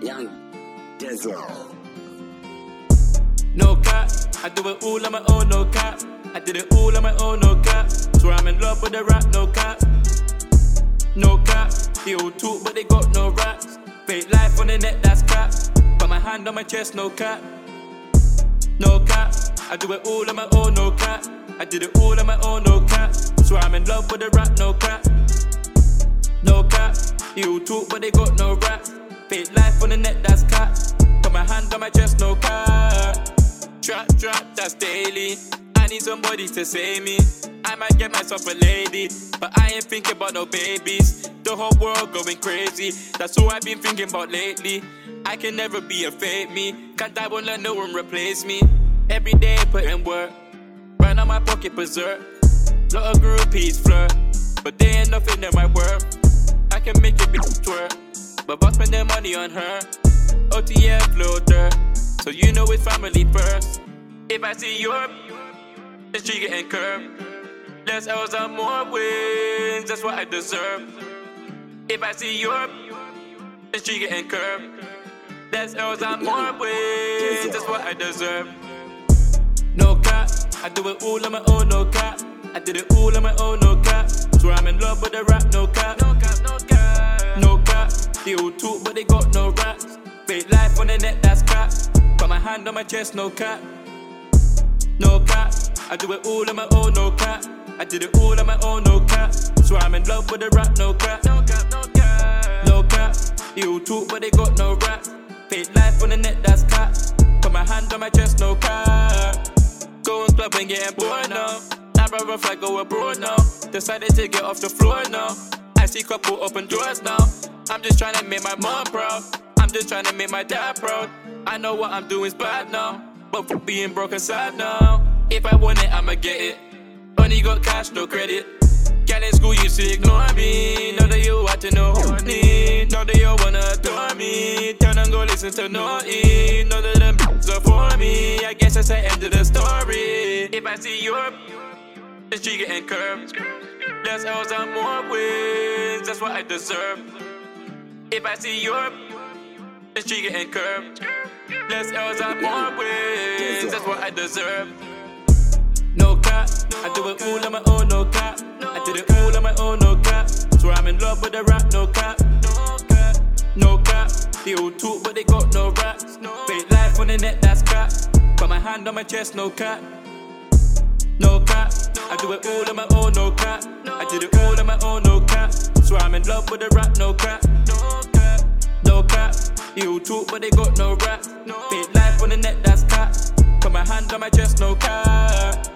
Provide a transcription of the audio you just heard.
Young Dizzle. No cap, I do it all on my own, no cap. I did it all on my own, no cap. Swear I'm in love with the rap, no cap. No cap, they all talk but they got no raps. Fake life on the net, that's cap. Got my hand on my chest, no cap. No cap, I do it all on my own, no cap. I did it all on my own, no cap. Swear I'm in love with the rap, no cap. No cap, they all talk but they got no raps. Fake life on the net, that's cap. Got my hand on my chest, no cap. Trap, that's daily. I need somebody to save me. I might get myself a lady, but I ain't thinking about no babies. The whole world going crazy, that's all I've been thinking about lately. I can never be a fake me, can't die, won't let no one replace me. Every day put in work, right now my pocket berserk. Lot of groupies flirt, but they ain't nothing in my worth. I can make it bitch twerk, but I'll spend their money on her. OTF flow dirt, so you know it's family first. If I see Europe, the street getting curved. Less L's and more wins, that's what I deserve. If I see Europe, the street getting curved. Less L's and more wins, that's what I deserve. No cap, I do it all on my own, no cap. I did it all on my own, no cap. Swear I'm in love with the rap, no cap. No cap, no cap. No cap, they all talk but they got no raps. Fake life on the net, that's cap. Got my hand on my chest, no cap. No cap, I do it all on my own, no cap. I did it all on my own, no cap. Swear I'm in love with the rap, no cap. No cap, no cap. No cap, they all talk but they got no raps. Fake life on the net, that's cap. Got my hand on my chest, no cap. Going club and getting bored now. I'd rather fly go abroad now. Decided to get off the floor now. I see couple open doors now. I'm just trying to make my mom proud. I'm just trying to make my dad proud. I know what I'm doing's bad now, but for being broke and sad now. If I want it, I'ma get it. Only got cash, no credit. Gal in school used to ignore me. Know that you acting no horny. Know that you wanna adore me. Turn and go listen to Naughty. Know that them are for me. I guess that's the end of the story. If I see Europe, the street getting curved. Less L's and more wins, that's what I deserve. If I see Europe, the street getting curved. Less L's and more wins, that's what I deserve. No cap, I do it all on my own, no cap. I did it all on my own, no cap. Swear I'm in love with the rap, no cap. No cap, they all talk but they got no raps. Fake life on the net, that's cap. Got my hand on my chest, no cap. No cap, I do it all on my own, no cap. I did it all on my own, no cap. Swear I'm in love with the rap, no cap. No cap, they all talk but they got no raps. Fake life on the net, that's cap. Got my hand on my chest, no cap.